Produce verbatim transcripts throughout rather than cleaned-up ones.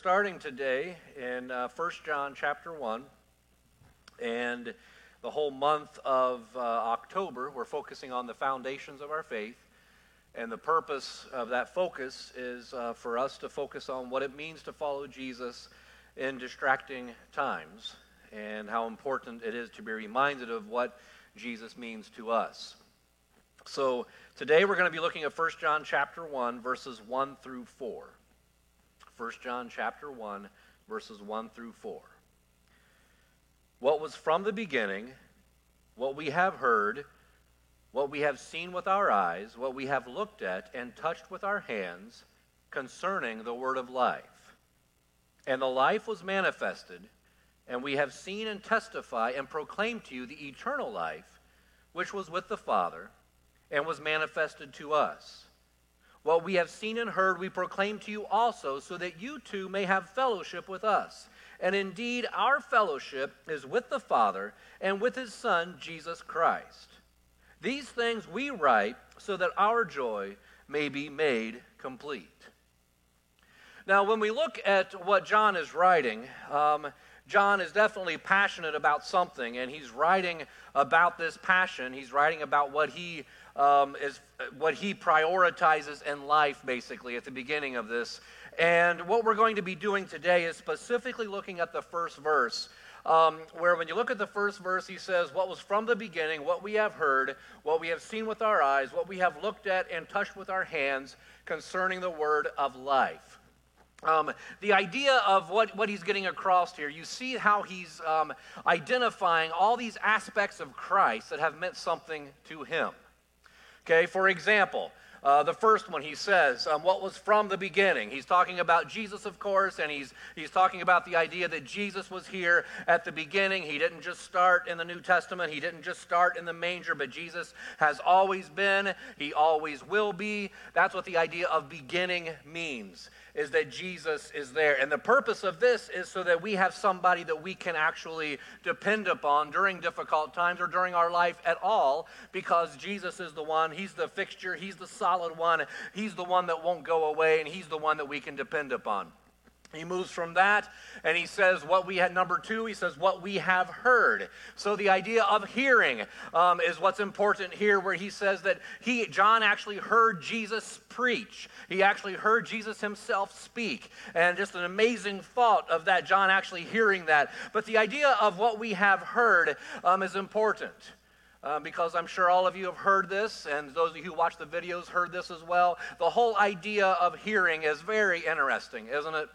starting today in uh, First John chapter one, and the whole month of uh, October, we're focusing on the foundations of our faith, and the purpose of that focus is uh, for us to focus on what it means to follow Jesus in distracting times, and how important it is to be reminded of what Jesus means to us. So today we're going to be looking at First John chapter one, verses one through four. First John chapter one, verses one through four. What was from the beginning, what we have heard, what we have seen with our eyes, what we have looked at and touched with our hands concerning the word of life. And the life was manifested, and we have seen and testify and proclaim to you the eternal life, which was with the Father, and was manifested to us. What we have seen and heard we proclaim to you also, so that you too may have fellowship with us. And indeed, our fellowship is with the Father and with his Son, Jesus Christ. These things we write so that our joy may be made complete. Now, when we look at what John is writing, um, John is definitely passionate about something, and he's writing about this passion. He's writing about what he um, is, what he prioritizes in life, basically, at the beginning of this. And what we're going to be doing today is specifically looking at the first verse, um, where when you look at the first verse, he says, "What was from the beginning, what we have heard, what we have seen with our eyes, what we have looked at and touched with our hands concerning the word of life." Um, the idea of what, what he's getting across here, you see how he's um, identifying all these aspects of Christ that have meant something to him. Okay, for example, uh, the first one he says, um, what was from the beginning. He's talking about Jesus, of course, and he's he's talking about the idea that Jesus was here at the beginning. He didn't just start in the New Testament. He didn't just start in the manger, but Jesus has always been. He always will be. That's what the idea of beginning means, is that Jesus is there. And the purpose of this is so that we have somebody that we can actually depend upon during difficult times or during our life at all, because Jesus is the one, he's the fixture, he's the solid one, he's the one that won't go away, and he's the one that we can depend upon. He moves from that, and he says what we had, number two, he says what we have heard. So the idea of hearing um, is what's important here, where he says that he, John actually heard Jesus preach. He actually heard Jesus himself speak. And just an amazing thought of that, John actually hearing that. But the idea of what we have heard um, is important. Uh, because I'm sure all of you have heard this, and those of you who watch the videos heard this as well. The whole idea of hearing is very interesting, isn't it?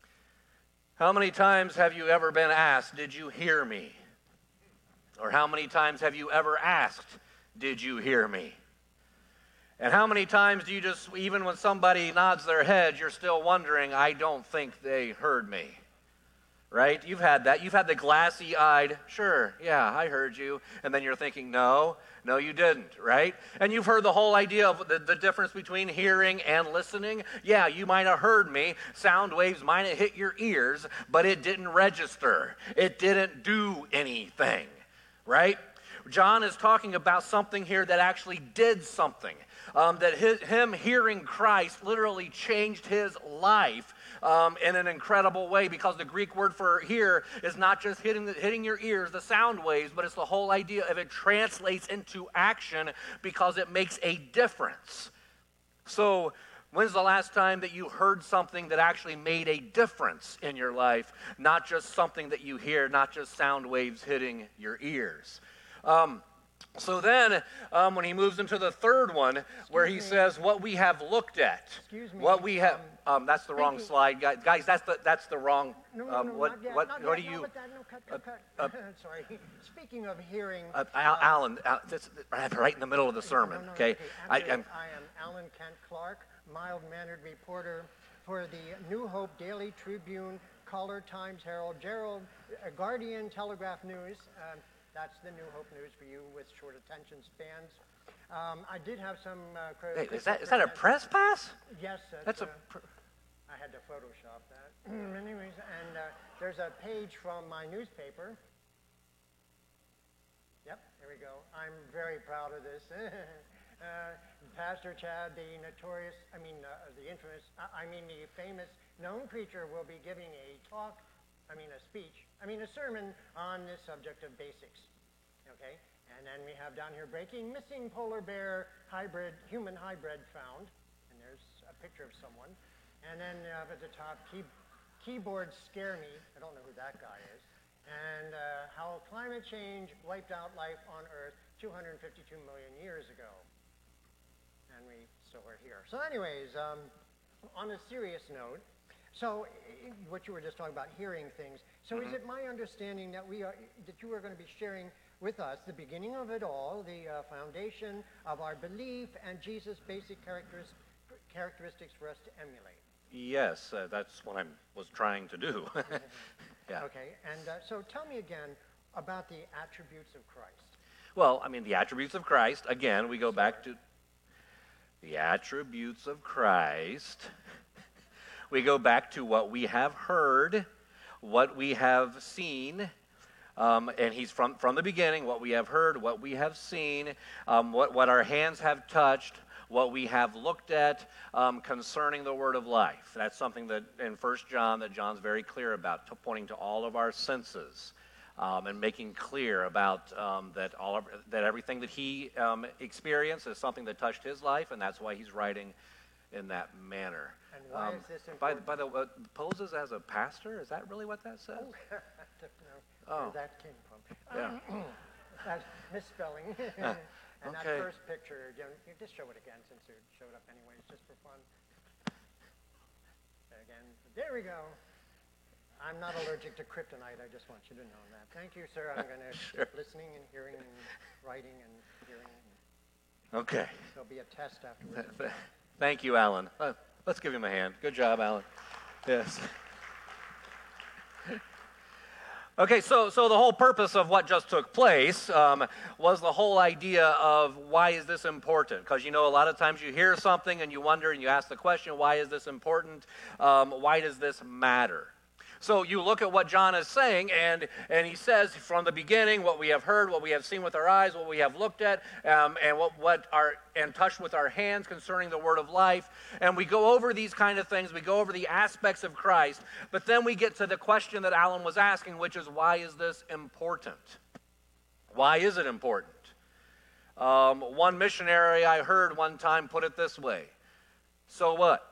How many times have you ever been asked, "Did you hear me?" Or how many times have you ever asked, "Did you hear me?" And how many times do you just, even when somebody nods their head, you're still wondering, "I don't think they heard me." Right? You've had that. You've had the glassy-eyed, "Sure, yeah, I heard you." And then you're thinking, no, no, you didn't, right? And you've heard the whole idea of the, the difference between hearing and listening. Yeah, you might have heard me. Sound waves might have hit your ears, but it didn't register. It didn't do anything, right? John is talking about something here that actually did something. Um, that his, him hearing Christ literally changed his life um, in an incredible way, because the Greek word for hear is not just hitting, the, hitting your ears, the sound waves, but it's the whole idea of it translates into action because it makes a difference. So when's the last time that you heard something that actually made a difference in your life? Not just something that you hear, not just sound waves hitting your ears. Um, So then, um, when he moves into the third one, Excuse where he me. says, what we have looked at. Excuse me. What we have, um, um, that's the wrong you. slide. Guys, guys, that's the that's the wrong, no, no, um, no, what, not yet, what, not what yet, do you? No, but that, no, cut, cut, cut. Uh, uh, Sorry. Speaking of hearing. Uh, Al, uh, Alan, uh, this, right in the middle of the sermon, no, no, okay? okay. I, I'm, I am Alan Kent Clark, mild-mannered reporter for the New Hope Daily Tribune, Caller, Times Herald, Gerald, uh, Guardian, Telegraph News. Um, That's the New Hope News for you with short attention spans. Um, I did have some... Uh, Hey, is that is that a press pass? Yes. That's uh, a... Pr- I had to Photoshop that. Anyways, and uh, there's a page from my newspaper. Yep, here we go. I'm very proud of this. Uh, Pastor Chad, the notorious, I mean, uh, the infamous, I mean, the famous known preacher will be giving a talk, I mean, a speech, I mean, a sermon on this subject of basics, okay? And then we have down here, breaking missing polar bear hybrid, human hybrid found, and there's a picture of someone. And then up at the top, key, keyboards scare me, I don't know who that guy is, and uh, how climate change wiped out life on Earth two hundred fifty-two million years ago. And we still are here. So anyways, um, on a serious note, so i- what you were just talking about, hearing things. So mm-hmm. is it my understanding that we are that you are going to be sharing with us the beginning of it all, the uh, foundation of our belief, and Jesus' basic characteris- characteristics for us to emulate? Yes, uh, that's what I was trying to do. Yeah. Okay, and uh, so tell me again about the attributes of Christ. Well, I mean, the attributes of Christ, again, we go back to the attributes of Christ. We go back to what we have heard, what we have seen, um, and he's from, from the beginning, what we have heard, what we have seen, um, what, what our hands have touched, what we have looked at um, concerning the word of life. That's something that in First John that John's very clear about, to pointing to all of our senses. Um, and making clear about um, that all of, that everything that he um, experienced is something that touched his life, and that's why he's writing in that manner. And why um, is this by, important? by the way, poses as a pastor, is that really what that says? Oh, I don't know Oh. where that came from. Yeah. That's misspelling. Uh, and okay. that first picture, you know, you just show it again since it showed up anyways, just for fun. Again, there we go. I'm not allergic to kryptonite, I just want you to know that. Thank you, sir. I'm going to Sure. keep listening and hearing and writing and hearing. Okay. There'll be a test Th- afterwards. th- Thank you, Alan. Uh, let's give him a hand. Good job, Alan. Yes. Okay, so so the whole purpose of what just took place um, was the whole idea of why is this important? Because, you know, a lot of times you hear something and you wonder and you ask the question, why is this important? Um, why does this matter? So you look at what John is saying, and, and he says from the beginning what we have heard, what we have seen with our eyes, what we have looked at, um, and what, what are and touched with our hands concerning the word of life. And we go over these kind of things. We go over the aspects of Christ. But then we get to the question that Alan was asking, which is, why is this important? Why is it important? Um, one missionary I heard one time put it this way: so what?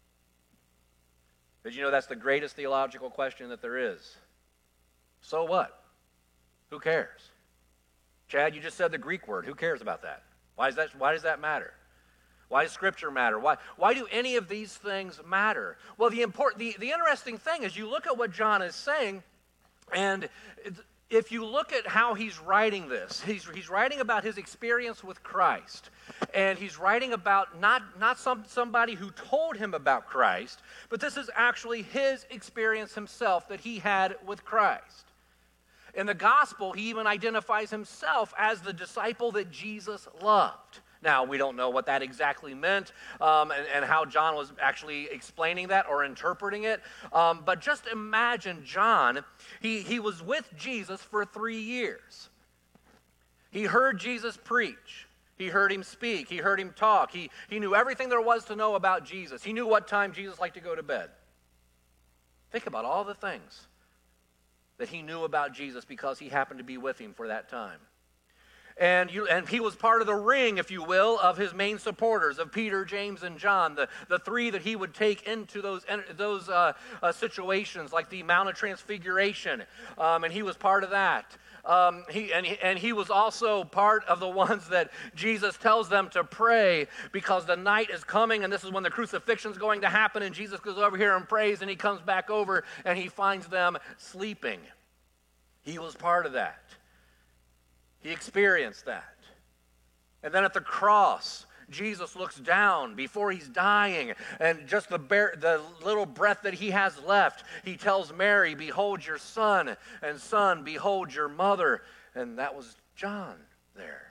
Did you know that's the greatest theological question that there is? So what? Who cares? Chad, you just said the Greek word. Who cares about that? Why is that? Why does that matter? Why does Scripture matter? Why, why do any of these things matter? Well, the, important, the, the interesting thing is you look at what John is saying, and if you look at how he's writing this, he's, he's writing about his experience with Christ. And he's writing about not, not some, somebody who told him about Christ, but this is actually his experience himself that he had with Christ. In the gospel, he even identifies himself as the disciple that Jesus loved. Now, we don't know what that exactly meant um, and, and how John was actually explaining that or interpreting it. Um, but just imagine John, he, he was with Jesus for three years. He heard Jesus preach. He heard him speak. He heard him talk. He, he knew everything there was to know about Jesus. He knew what time Jesus liked to go to bed. Think about all the things that he knew about Jesus because he happened to be with him for that time. And, you, and he was part of the ring, if you will, of his main supporters, of Peter, James, and John, the, the three that he would take into those, those uh, uh, situations, like the Mount of Transfiguration, um, and he was part of that. Um, he, and, he, and he was also part of the ones that Jesus tells them to pray because the night is coming, and this is when the crucifixion is going to happen, and Jesus goes over here and prays, and he comes back over, and he finds them sleeping. He was part of that. He experienced that. And then at the cross, Jesus looks down before he's dying, and just the, bare, the little breath that he has left, he tells Mary, "Behold your son, and son, behold your mother." And that was John there.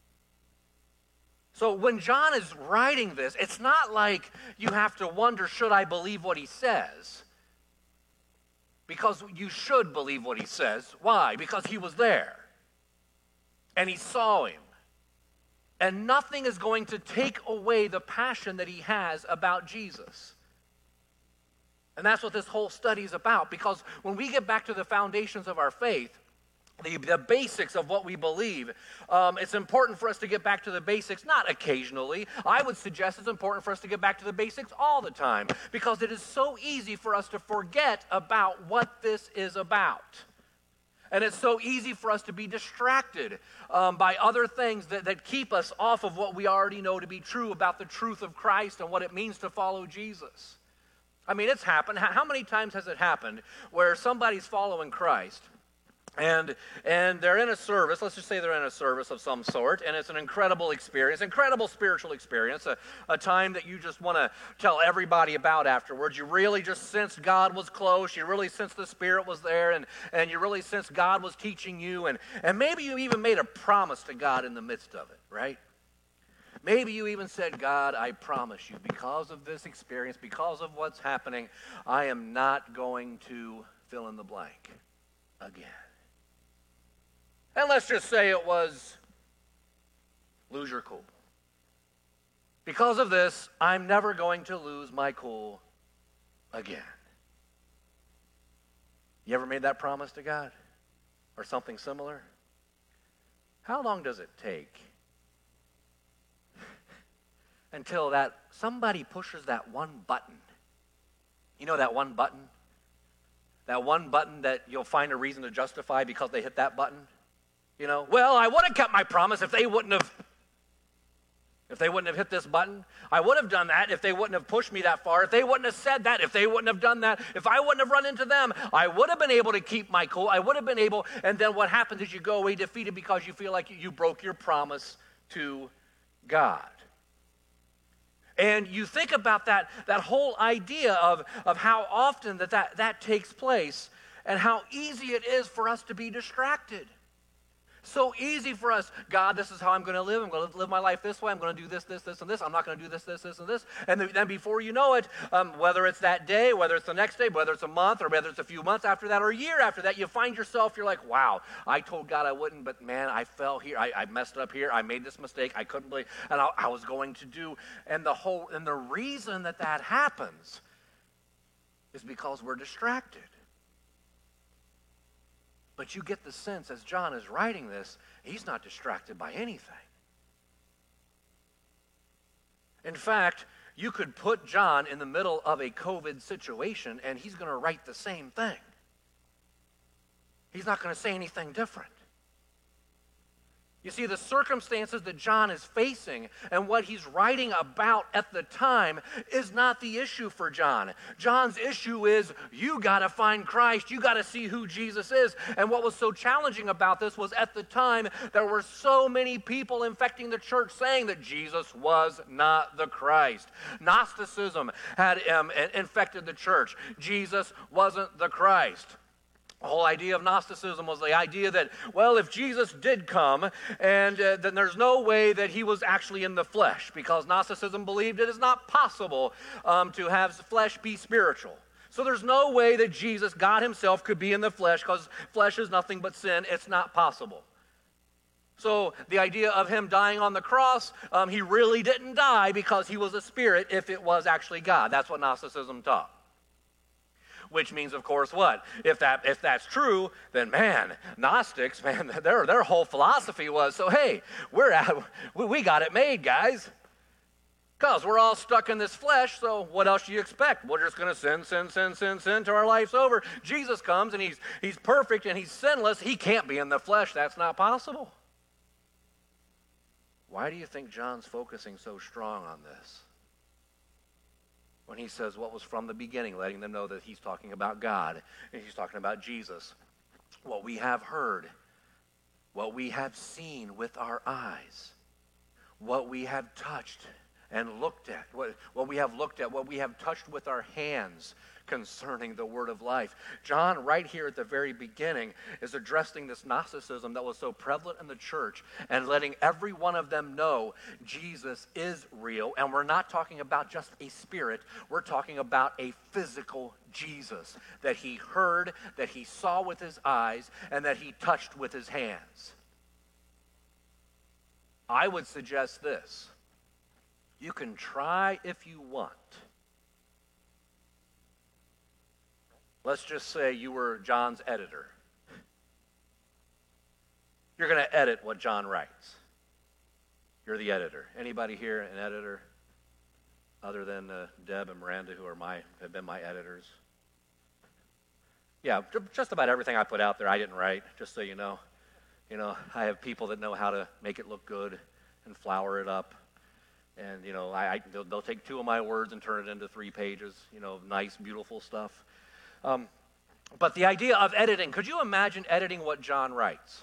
So when John is writing this, it's not like you have to wonder, should I believe what he says? Because you should believe what he says. Why? Because he was there. And he saw him. And nothing is going to take away the passion that he has about Jesus. And that's what this whole study is about, because when we get back to the foundations of our faith, the, the basics of what we believe, um, it's important for us to get back to the basics, not occasionally. I would suggest it's important for us to get back to the basics all the time, because it is so easy for us to forget about what this is about. And it's so easy for us to be distracted um, by other things that, that keep us off of what we already know to be true about the truth of Christ and what it means to follow Jesus. I mean, it's happened. How many times has it happened where somebody's following Christ and and they're in a service, let's just say they're in a service of some sort, and it's an incredible experience, incredible spiritual experience, a, a time that you just want to tell everybody about afterwards. You really just sensed God was close, you really sensed the Spirit was there, and, and you really sensed God was teaching you, and, and maybe you even made a promise to God in the midst of it, right? Maybe you even said, God, I promise you, because of this experience, because of what's happening, I am not going to fill in the blank again. And let's just say it was lose your cool. Because of this, I'm never going to lose my cool again. You ever made that promise to God? Or something similar? How long does it take until that somebody pushes that one button? You know that one button? That one button that you'll find a reason to justify because they hit that button? You know, well, I would have kept my promise if they wouldn't have, if they wouldn't have hit this button. I would have done that if they wouldn't have pushed me that far, if they wouldn't have said that, if they wouldn't have done that, if I wouldn't have run into them, I would have been able to keep my cool. I would have been able, and then what happens is you go away defeated because you feel like you broke your promise to God. And you think about that, that whole idea of, of how often that, that that takes place and how easy it is for us to be distracted. So easy for us. God, this is how I'm going to live. I'm going to live my life this way. I'm going to do this, this, this, and this. I'm not going to do this, this, this, and this. And then before you know it, um, whether it's that day, whether it's the next day, whether it's a month, or whether it's a few months after that, or a year after that, you find yourself, you're like, wow, I told God I wouldn't, but man, I fell here. I, I messed up here. I made this mistake. I couldn't believe, and I, I was going to do. And the whole, and the reason that that happens is because we're distracted. But you get the sense, as John is writing this, he's not distracted by anything. In fact, you could put John in the middle of a COVID situation, and he's going to write the same thing. He's not going to say anything different. You see, the circumstances that John is facing and what he's writing about at the time is not the issue for John. John's issue is, you got to find Christ. You got to see who Jesus is. And what was so challenging about this was, at the time, there were so many people infecting the church saying that Jesus was not the Christ. Gnosticism had um, infected the church. Jesus wasn't the Christ. The whole idea of Gnosticism was the idea that, well, if Jesus did come, and uh, then there's no way that he was actually in the flesh, because Gnosticism believed it is not possible um, to have flesh be spiritual. So there's no way that Jesus, God himself, could be in the flesh, because flesh is nothing but sin. It's not possible. So the idea of him dying on the cross, um, he really didn't die because he was a spirit if it was actually God. That's what Gnosticism taught. Which means, of course, what? If that if that's true, then man, Gnostics, man, their their whole philosophy was, so hey, we're at, we, we got it made, guys. Because we're all stuck in this flesh, so what else do you expect? We're just going to sin, sin, sin, sin, sin till our life's over. Jesus comes, and he's he's perfect, and he's sinless. He can't be in the flesh. That's not possible. Why do you think John's focusing so strong on this? When he says what was from the beginning, letting them know that he's talking about God, and he's talking about Jesus. What we have heard, what we have seen with our eyes, what we have touched and looked at, what, what we have looked at, what we have touched with our hands concerning the word of life. John, right here at the very beginning, is addressing this Gnosticism that was so prevalent in the church and letting every one of them know Jesus is real. And we're not talking about just a spirit. We're talking about a physical Jesus that he heard, that he saw with his eyes, and that he touched with his hands. I would suggest this. You can try if you want. Let's just say you were John's editor. You're going to edit what John writes. You're the editor. Anybody here an editor other than uh, Deb and Miranda, who are my have been my editors? Yeah, just about everything I put out there I didn't write, just so you know. You know, I have people that know how to make it look good and flower it up. And, you know, I, I they'll, they'll take two of my words and turn it into three pages, you know, nice, beautiful stuff. Um, but the idea of editing, could you imagine editing what John writes?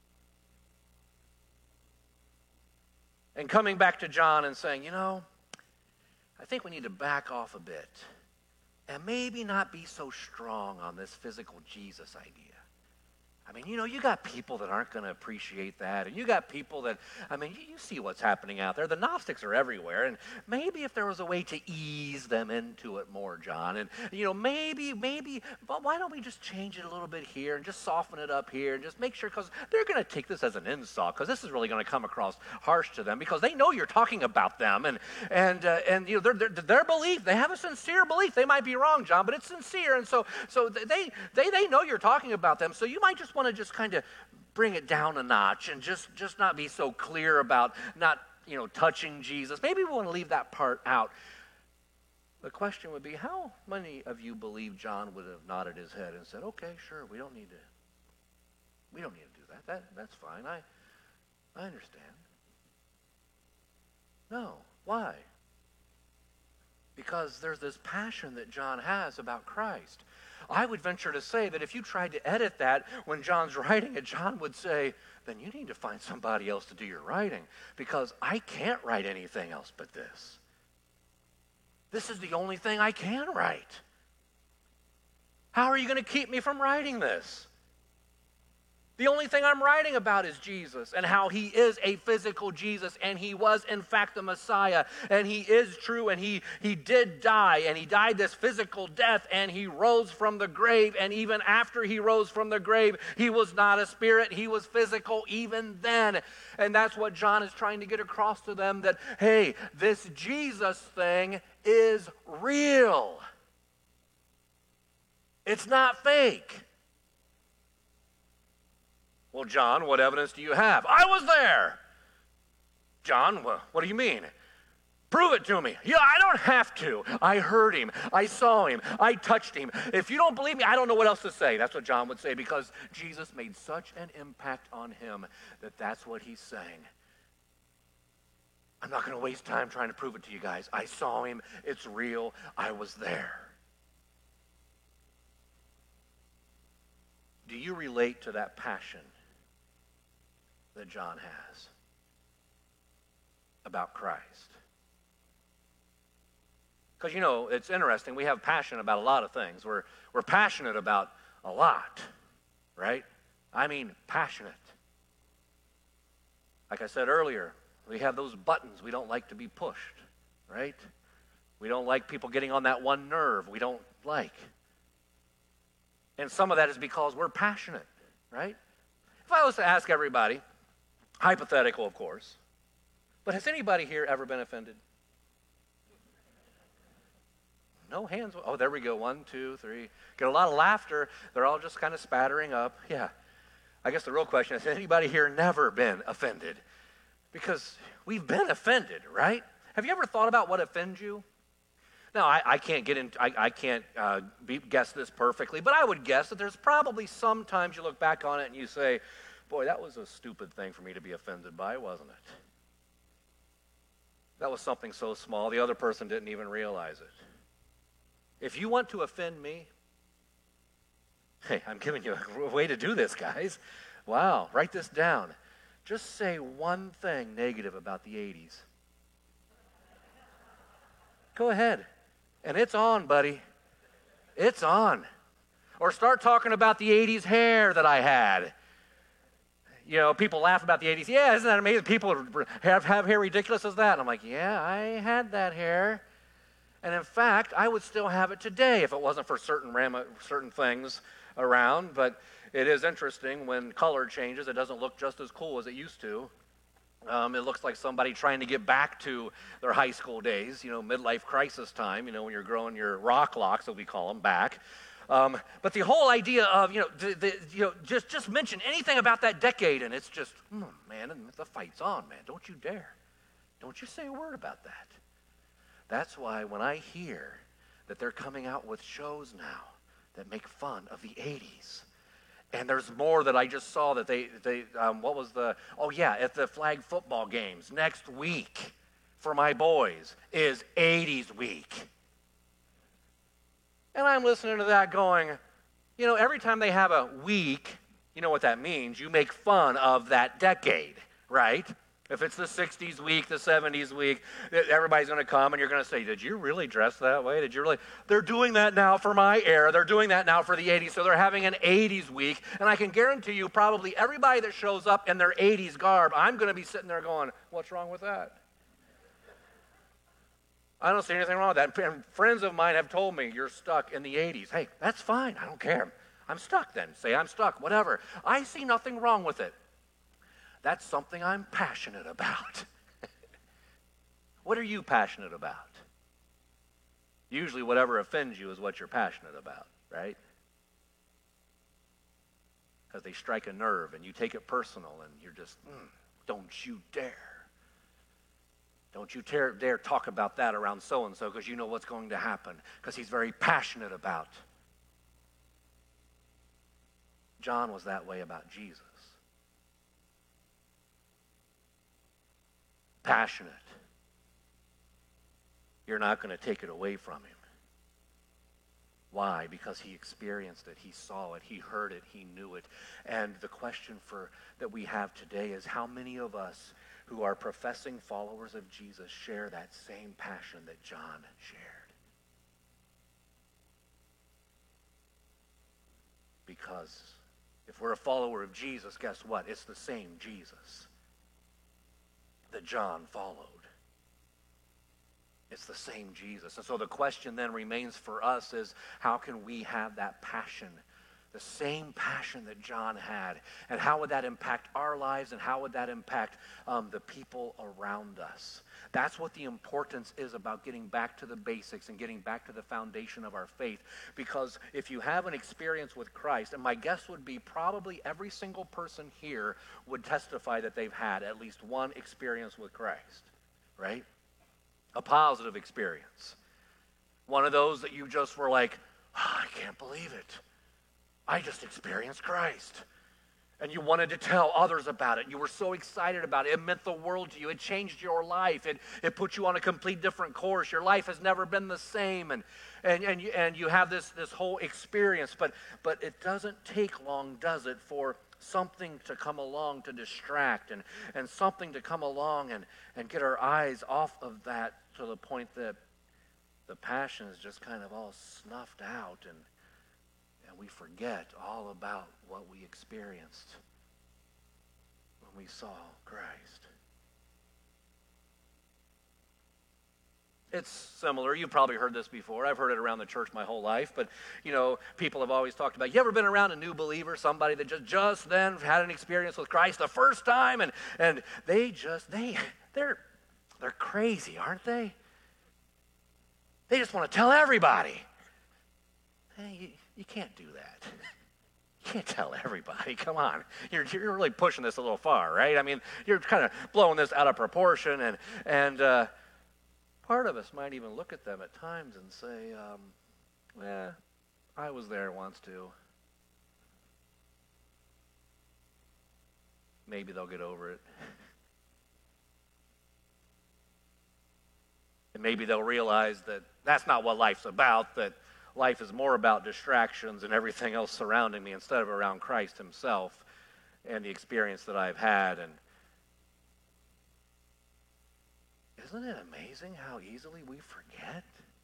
And coming back to John and saying, you know, I think we need to back off a bit and maybe not be so strong on this physical Jesus idea. I mean, you know, you got people that aren't going to appreciate that, and you got people that, I mean, you, you see what's happening out there. The Gnostics are everywhere, and maybe if there was a way to ease them into it more, John, and, you know, maybe, maybe, but why don't we just change it a little bit here and just soften it up here and just make sure, because they're going to take this as an insult, because this is really going to come across harsh to them, because they know you're talking about them, and, and, uh, and you know, their, their, their belief, they have a sincere belief. They might be wrong, John, but it's sincere, and so, so they, they, they know you're talking about them, so you might just want to just kind of bring it down a notch and just, just not be so clear about not, you know, touching Jesus. Maybe we want to leave that part out. The question would be, how many of you believe John would have nodded his head and said, okay, sure, we don't need to, we don't need to do that. That that's fine. I, I understand. No. Why? Because there's this passion that John has about Christ. I would venture to say that if you tried to edit that when John's writing it, John would say, then you need to find somebody else to do your writing, because I can't write anything else but this. This is the only thing I can write. How are you going to keep me from writing this? The only thing I'm writing about is Jesus and how he is a physical Jesus, and he was in fact the Messiah, and he is true, and he, he did die, and he died this physical death, and he rose from the grave, and even after he rose from the grave, he was not a spirit, he was physical even then. And that's what John is trying to get across to them, that, hey, this Jesus thing is real. It's not fake. Well, John, what evidence do you have? I was there. John, well, what do you mean? Prove it to me. Yeah, I don't have to. I heard him. I saw him. I touched him. If you don't believe me, I don't know what else to say. That's what John would say, because Jesus made such an impact on him that that's what he's saying. I'm not going to waste time trying to prove it to you guys. I saw him. It's real. I was there. Do you relate to that passion that John has about Christ? Because, you know, it's interesting. We have passion about a lot of things. We're, we're passionate about a lot, right? I mean, passionate. Like I said earlier, we have those buttons we don't like to be pushed, right? We don't like people getting on that one nerve we don't like. And some of that is because we're passionate, right? If I was to ask everybody, hypothetical, of course, but has anybody here ever been offended? No hands. Oh, there we go. One, two, three. Get a lot of laughter. They're all just kind of spattering up. Yeah. I guess the real question is, has anybody here never been offended? Because we've been offended, right? Have you ever thought about what offends you? Now, I, I can't get into, I, I can't uh, be, guess this perfectly, but I would guess that there's probably some times you look back on it and you say, boy, that was a stupid thing for me to be offended by, wasn't it? That was something so small, the other person didn't even realize it. If you want to offend me, hey, I'm giving you a way to do this, guys. Wow, write this down. Just say one thing negative about the eighties. Go ahead. And it's on, buddy. It's on. Or start talking about the eighties hair that I had. You know, people laugh about the eighties. Yeah, isn't that amazing? People have, have hair ridiculous as that. And I'm like, yeah, I had that hair. And in fact, I would still have it today if it wasn't for certain ram- certain things around. But it is interesting when color changes, it doesn't look just as cool as it used to. Um, it looks like somebody trying to get back to their high school days, you know, midlife crisis time, you know, when you're growing your rock locks, as we call them, back. Um, but the whole idea of, you know, the, the, you know, just, just mention anything about that decade, and it's just, mm, man, and the fight's on, man. Don't you dare. Don't you say a word about that. That's why when I hear that they're coming out with shows now that make fun of the eighties, and there's more that I just saw that they, they um, what was the, oh yeah, at the flag football games next week for my boys is eighties week. And I'm listening to that going, you know, every time they have a week, you know what that means. You make fun of that decade, right? If it's the sixties week, the seventies week, everybody's going to come and you're going to say, did you really dress that way? Did you really? They're doing that now for my era. They're doing that now for the eighties. So they're having an eighties week. And I can guarantee you probably everybody that shows up in their eighties garb, I'm going to be sitting there going, what's wrong with that? I don't see anything wrong with that. And friends of mine have told me, you're stuck in the eighties. Hey, that's fine. I don't care. I'm stuck then. Say I'm stuck, whatever. I see nothing wrong with it. That's something I'm passionate about. What are you passionate about? Usually whatever offends you is what you're passionate about, right? Because they strike a nerve and you take it personal and you're just, mm, don't you dare. Don't you dare, dare talk about that around so-and-so because you know what's going to happen because he's very passionate about. John was that way about Jesus. Passionate. You're not going to take it away from him. Why? Because he experienced it, he saw it, he heard it, he knew it. And the question for that we have today is how many of us who are professing followers of Jesus share that same passion that John shared? Because if we're a follower of Jesus, guess what? It's the same Jesus that John followed. It's the same Jesus. And so the question then remains for us is how can we have that passion, the same passion that John had, and how would that impact our lives and how would that impact um, the people around us? That's what the importance is about getting back to the basics and getting back to the foundation of our faith. Because if you have an experience with Christ, and my guess would be probably every single person here would testify that they've had at least one experience with Christ, right? A positive experience. One of those that you just were like, oh, I can't believe it. I just experienced Christ. And you wanted to tell others about it. You were so excited about it. It meant the world to you. It changed your life. It, it put you on a complete different course. Your life has never been the same. And, and, and, you, and you have this, this whole experience. But, but it doesn't take long, does it, for something to come along to distract and, and something to come along and, and get our eyes off of that to the point that the passion is just kind of all snuffed out and and we forget all about what we experienced when we saw Christ. It's similar. You've probably heard this before. I've heard it around the church my whole life. But, you know, people have always talked about, you ever been around a new believer, somebody that just, just then had an experience with Christ the first time, and, and they just, they, they're, they're crazy, aren't they? They just want to tell everybody. Hey, you, you can't do that. You can't tell everybody. Come on. You're, you're really pushing this a little far, right? I mean, you're kind of blowing this out of proportion, and, and, uh, part of us might even look at them at times and say, um, eh, I was there once too. Maybe they'll get over it. And maybe they'll realize that that's not what life's about, that life is more about distractions and everything else surrounding me instead of around Christ himself and the experience that I've had. And isn't it amazing how easily we forget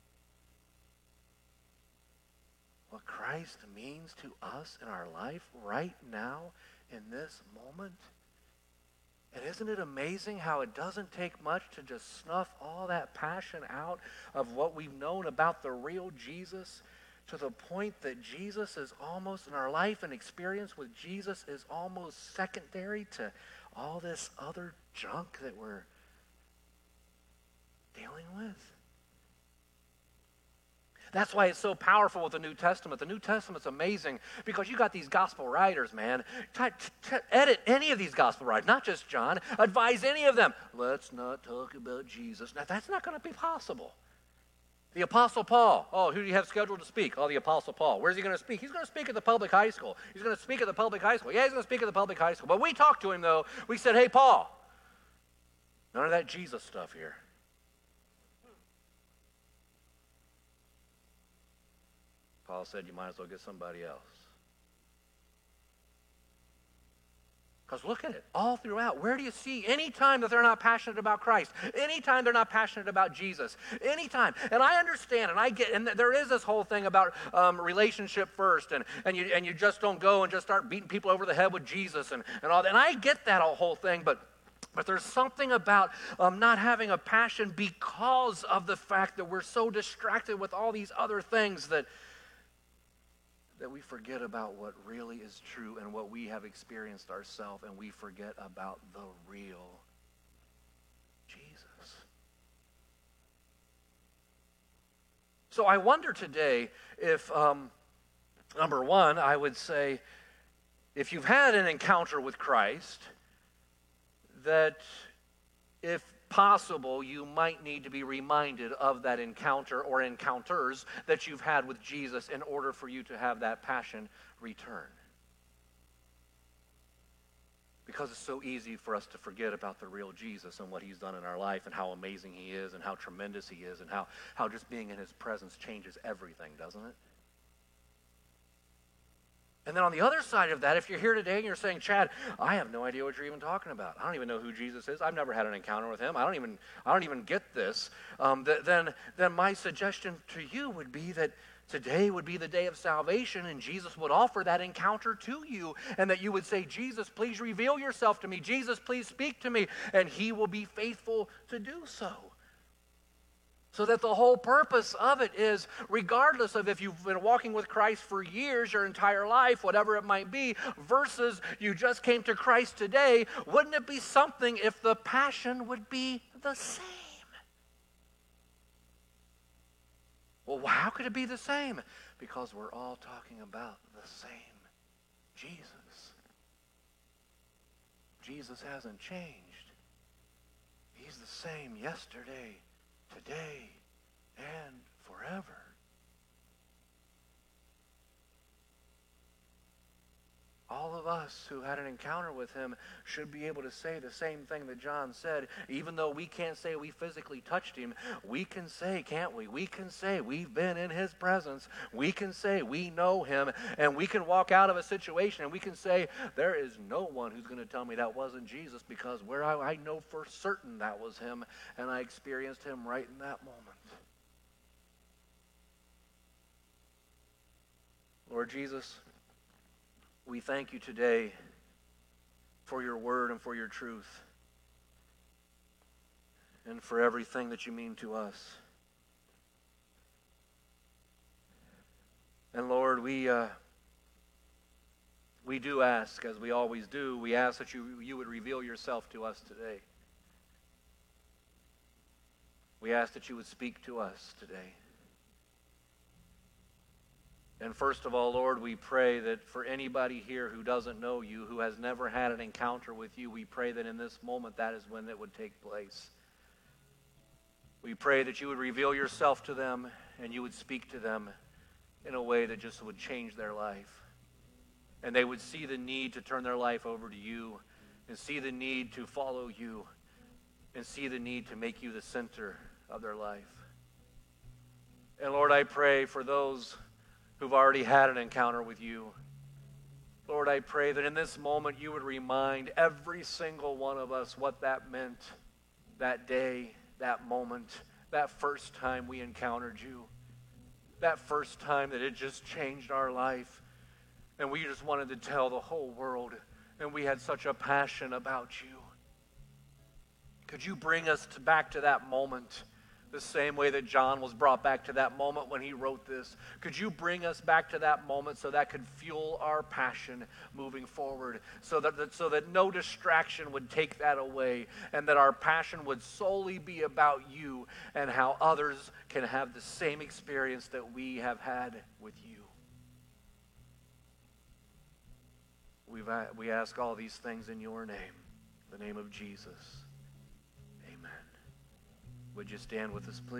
what Christ means to us in our life right now in this moment? And isn't it amazing how it doesn't take much to just snuff all that passion out of what we've known about the real Jesus to the point that Jesus is almost, in our life and experience with Jesus, is almost secondary to all this other junk that we're dealing with. That's why it's so powerful with the New Testament. The New Testament's amazing because you got these gospel writers, man. Try to edit any of these gospel writers, not just John. Advise any of them. Let's not talk about Jesus. Now, that's not going to be possible. The Apostle Paul. Oh, who do you have scheduled to speak? Oh, the Apostle Paul. Where's he going to speak? He's going to speak at the public high school. He's going to speak at the public high school. Yeah, he's going to speak at the public high school. But we talked to him, though. We said, hey, Paul, none of that Jesus stuff here. Paul said, you might as well get somebody else. Because look at it, all throughout. Where do you see any time that they're not passionate about Christ? Any time they're not passionate about Jesus? Any time. And I understand, and I get, and there is this whole thing about um, relationship first, and, and, you, and you just don't go and just start beating people over the head with Jesus and, and all that. And I get that whole thing, but But there's something about um, not having a passion because of the fact that we're so distracted with all these other things that that we forget about what really is true and what we have experienced ourselves, and we forget about the real Jesus. So I wonder today if, um, number one, I would say, if you've had an encounter with Christ, that if possible, you might need to be reminded of that encounter or encounters that you've had with Jesus in order for you to have that passion return. Because it's so easy for us to forget about the real Jesus and what he's done in our life and how amazing he is and how tremendous he is and how, how just being in his presence changes everything, doesn't it? And then on the other side of that, if you're here today and you're saying, Chad, I have no idea what you're even talking about. I don't even know who Jesus is. I've never had an encounter with him. I don't even, I don't even get this. Um, th- then, then my suggestion to you would be that today would be the day of salvation, and Jesus would offer that encounter to you, and that you would say, Jesus, please reveal yourself to me. Jesus, please speak to me. And he will be faithful to do so. So that the whole purpose of it is, regardless of if you've been walking with Christ for years, your entire life, whatever it might be, versus you just came to Christ today, wouldn't it be something if the passion would be the same? Well, how could it be the same? Because we're all talking about the same Jesus. Jesus hasn't changed. He's the same yesterday, today, and forever. All of us who had an encounter with him should be able to say the same thing that John said. Even though we can't say we physically touched him, we can say, can't we? We can say we've been in his presence. We can say we know him, and we can walk out of a situation and we can say, there is no one who's going to tell me that wasn't Jesus, because where I, I know for certain that was him, and I experienced him right in that moment. Lord Jesus, we thank you today for your word and for your truth and for everything that you mean to us. And Lord, we uh, we do ask, as we always do, we ask that you, you would reveal yourself to us today. We ask that you would speak to us today. And first of all, Lord, we pray that for anybody here who doesn't know you, who has never had an encounter with you, we pray that in this moment that is when it would take place. We pray that you would reveal yourself to them and you would speak to them in a way that just would change their life. And they would see the need to turn their life over to you, and see the need to follow you, and see the need to make you the center of their life. And Lord, I pray for those who've already had an encounter with you. Lord, I pray that in this moment you would remind every single one of us what that meant that day, that moment, that first time we encountered you, that first time that it just changed our life, and we just wanted to tell the whole world, and we had such a passion about you. Could you bring us to back to that moment the same way that John was brought back to that moment when he wrote this. Could you bring us back to that moment so that could fuel our passion moving forward, so that, that so that no distraction would take that away, and that our passion would solely be about you and how others can have the same experience that we have had with you. We've, we ask all these things in your name, the name of Jesus. Amen. Would you stand with us, please?